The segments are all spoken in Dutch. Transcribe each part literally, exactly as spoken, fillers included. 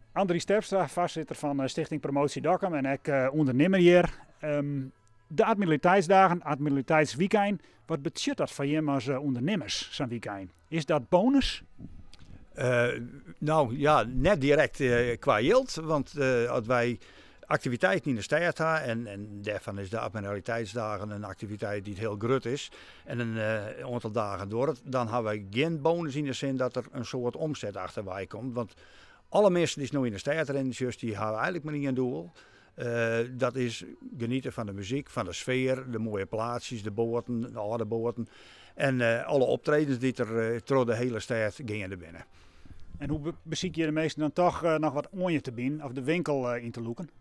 Andries Terpstra, voorzitter van uh, Stichting Promotie Dokkum en ik uh, ondernemer hier. Um, de Admiraliteitsdagen, Admiraliteitsweekend, wat betekent dat voor je als uh, ondernemers, zo'n weekend? Is dat bonus? Uh, nou ja, net direct uh, qua yield, want uh, als wij activiteiten in de stad hebben, en, en daarvan is de Admiraliteitsdagen een activiteit die heel groot is, en een uh, aantal dagen door het, dan hebben wij geen bonus in de zin dat er een soort omzet achterwij komt. Want alle mensen die nu in de stad rennen, die hebben eigenlijk maar één doel. Uh, dat is genieten van de muziek, van de sfeer, de mooie plaatsjes, de boten, de oude boten. En uh, alle optredens die er uh, door de hele stad gingen er binnen. En hoe beziek je de meesten dan toch uh, nog wat onje te bieden of de winkel uh, in te loeken?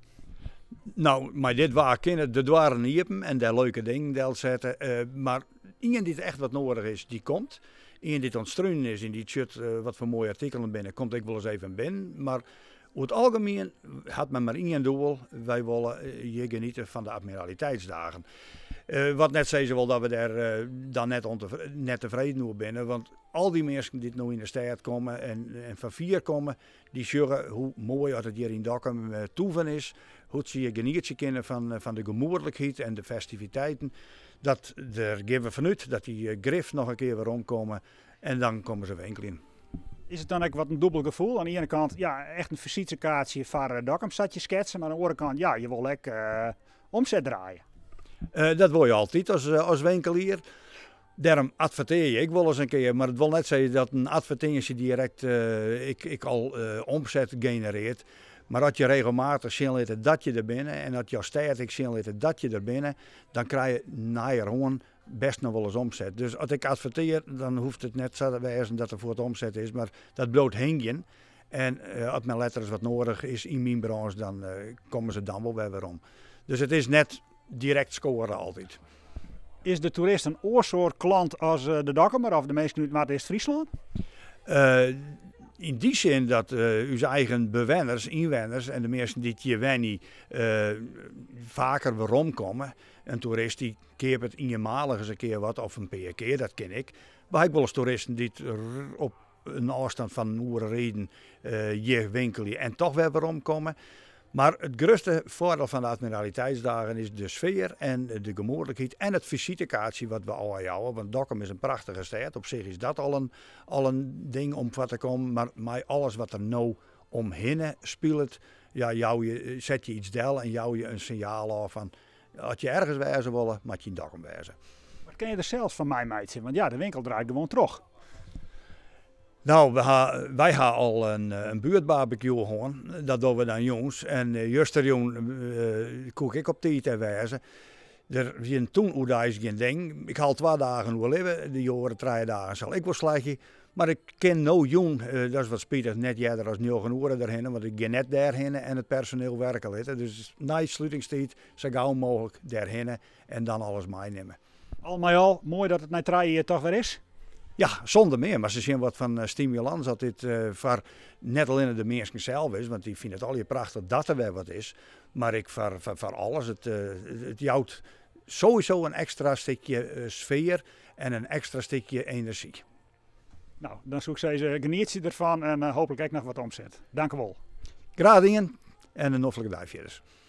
Nou, maar dit waren kinderen, de dwaren niepen en daar leuke dingen deel zetten. Uh, maar iemand die echt wat nodig is, die komt. Iemand die ontstruinen is en die shit uh, wat voor mooie artikelen binnen, komt ik wel eens even binnen. Maar over het algemeen had men maar één doel. Wij willen uh, je genieten van de Admiraliteitsdagen. Uh, wat net zei ze wel dat we daar uh, dan net, ontev- net tevreden over binnen. Want al die mensen die nu in de stad komen en, en van vier komen, die zeggen hoe mooi dat het hier in Dokkum uh, toeven is. Hoe ze je genieten kunnen van, uh, van de gemoedelijkheid en de festiviteiten. Dat er geven vanuit dat die uh, grif nog een keer weer omkomen en dan komen ze winkelen. Is het dan ook wat een dubbel gevoel? Aan de ene kant, ja, echt een visitekaartje voor uh, Dokkum zat je schetsen, maar aan de andere kant, ja, je wil ook uh, omzet draaien. Uh, dat wil je altijd als, uh, als winkelier. Daarom adverteer je ik wel eens een keer, maar het wil net zeggen dat een advertentie direct uh, ik, ik al uh, omzet genereert. Maar als je regelmatig zien dat je er binnen en dat je stad ik zien dat je er binnen, dan krijg je nader gewoon best nog wel eens omzet. Dus als ik adverteer, dan hoeft het net zo te wijzen dat er voor het omzet is, maar dat bloot hingen. En uh, als men letters wat nodig is in mijn branche, dan uh, komen ze dan wel weer weer om. Dus het is net direct scoren altijd. Is de toerist een oorsoort klant als uh, de Dokkummer of de meesten uit Maat-Est-Friesland? Uh, in die zin dat uh, uw eigen bewoners, inwoners en de mensen die hier wennen uh, vaker weer komen. Een toerist die keert het eenmalig eens een keer wat of een paar keer, dat ken ik. Maar ik heb wel eens toeristen die op een afstand van een uur rijden uh, hier winkelen en toch weer weer komen. Maar het grootste voordeel van de Admiraliteitsdagen is de sfeer en de gemoedelijkheid en het visitekaartje wat we al aan jou. Want Dokkum is een prachtige stad. Op zich is dat al een, al een ding om wat te komen. Maar met alles wat er nou omheen speelt, ja, jou je, zet je iets del en jou je een signaal af van als je ergens wijzen willen, moet je in Dokkum wijzen. Wat ken je er zelfs van mij, meidje? Want ja, de winkel draait gewoon terug. Nou, we ha, wij hebben al een, een buurtbarbecue gewoon. Dat doen we dan jongens. En uh, juster jong uh, koek ik op tijd te wijzen. Er was toen oudijs geen ding. Ik haal twee dagen wel leven. De jaren drie dagen zal ik wel sleggen. Maar ik ken nou jong, uh, dat is wat spijtig, net jijder als negen uur daarheen. Want ik ga net daarheen en het personeel werken laten. Dus na sluitingstijd zo gauw mogelijk daarheen en dan alles meenemen. Al met al, mooi dat het na drie hier toch weer is. Ja, zonder meer. Maar ze zien wat van uh, stimulans dat dit uh, voor net alleen de mensen zelf is. Want die vinden het al je prachtig dat er weer wat is. Maar ik voor, voor, voor alles. Het, uh, het jouwt sowieso een extra stukje uh, sfeer en een extra stukje energie. Nou, dan zoek ik ze geniet je ervan en uh, hopelijk ook nog wat omzet. Dank u wel. Graag dingen en een noffelijke dag verder.